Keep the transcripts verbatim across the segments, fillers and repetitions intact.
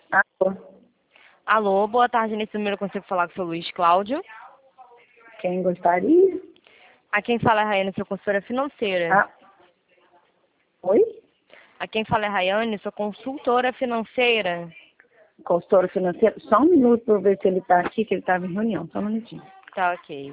Alô, Alô, boa tarde. Nesse número eu consigo falar com o seu Luiz Cláudio. quem gostaria? A quem fala é a Rayane, sou consultora financeira. Ah, oi? A quem fala é a Rayane, sou consultora financeira. Consultora financeira? Só um minuto para eu ver se ele está aqui, que ele estava em reunião. Só um minutinho. Tá, ok.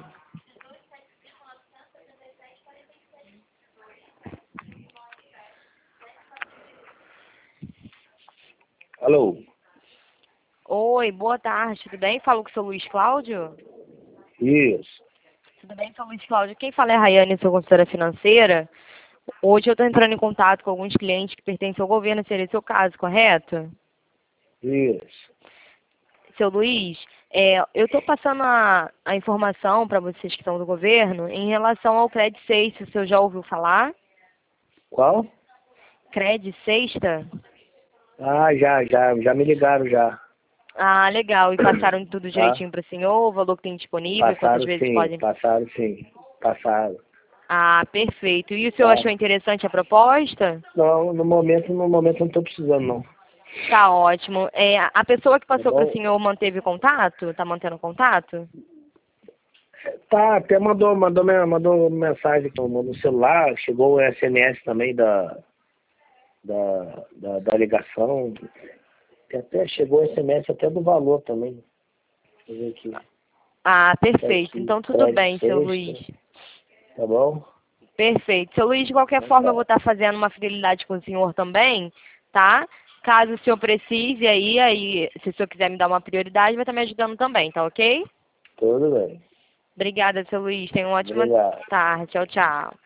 Alô? Oi, boa tarde, tudo bem? Falo com o seu Luiz Cláudio? Isso. Tudo bem, seu Luiz Cláudio? Quem fala é a Rayane, sou consultora financeira. Hoje eu estou entrando em contato com alguns clientes que pertencem ao governo, seria seu caso, correto? Isso. Seu Luiz, é, eu estou passando a, a informação para vocês que são do governo em relação ao Cred Sexta. O senhor já ouviu falar? Qual? Cred Sexta? Ah, já, já, já me ligaram já. Ah, legal. E passaram tudo Tá? direitinho para o senhor, o valor que tem disponível, quantas Passaram vezes sim, podem... passaram sim. Passaram. Ah, perfeito. E o senhor Tá? achou interessante a proposta? Não, no momento, no momento eu não tô precisando não. Tá ótimo. É, a pessoa que Tá passou para o bom? senhor manteve contato? Tá mantendo contato? Tá, até mandou, mandou, me- mandou mensagem no, no celular, chegou o S M S também da, da, da, da ligação. E até chegou o S M S até do valor também. Deixa eu ver aqui. Ah, Tá perfeito. aqui, Então tudo crédito bem, seu Luiz. sexta, tá bom? Perfeito. Seu Luiz, de qualquer Então forma, eu vou tá. estar fazendo uma fidelidade com o senhor também, tá? Caso o senhor precise aí, aí, se o senhor quiser me dar uma prioridade, vai estar me ajudando também, tá ok? Tudo bem. Obrigada, seu Luiz. Tenha uma ótima Obrigado. tarde. Tchau, tchau.